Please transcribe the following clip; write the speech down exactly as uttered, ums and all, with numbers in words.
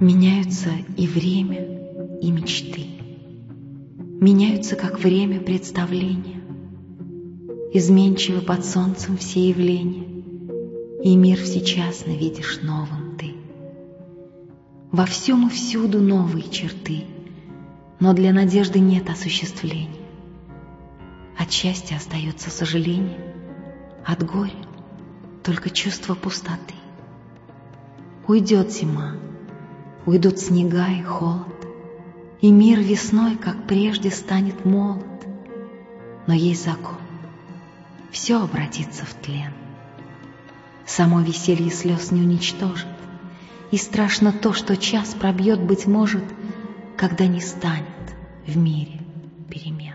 Меняются и время, и мечты. Меняются, как время, представления. Изменчивы под солнцем все явления, и мир всечасно видишь новым ты. Во всем и всюду новые черты, но для надежды нет осуществления. От счастья остается сожаление, от горя только чувство пустоты. Уйдет зима, уйдут снега и холод, и мир весной, как прежде, станет молод. Но есть закон, все обратится в тлен. Само веселье слез не уничтожит, и страшно то, что час пробьет, быть может, когда не станет в мире перемен.